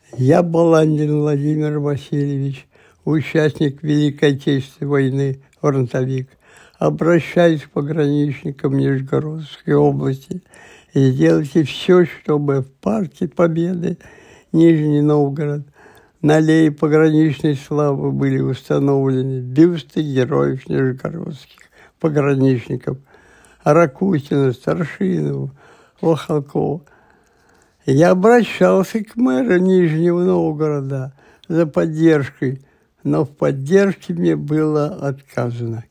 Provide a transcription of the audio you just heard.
Я, Баландин Владимир Васильевич, участник Великой Отечественной войны, фронтовик, обращаюсь к пограничникам Нижегородской области и сделайте все, чтобы в парке Победы Нижний Новгород на аллее пограничной славы были установлены бюсты героев нижегородских пограничников Ракутина, Старшинова, Волхалкова. Я обращался к мэру Нижнего Новгорода за поддержкой, но в поддержке мне было отказано.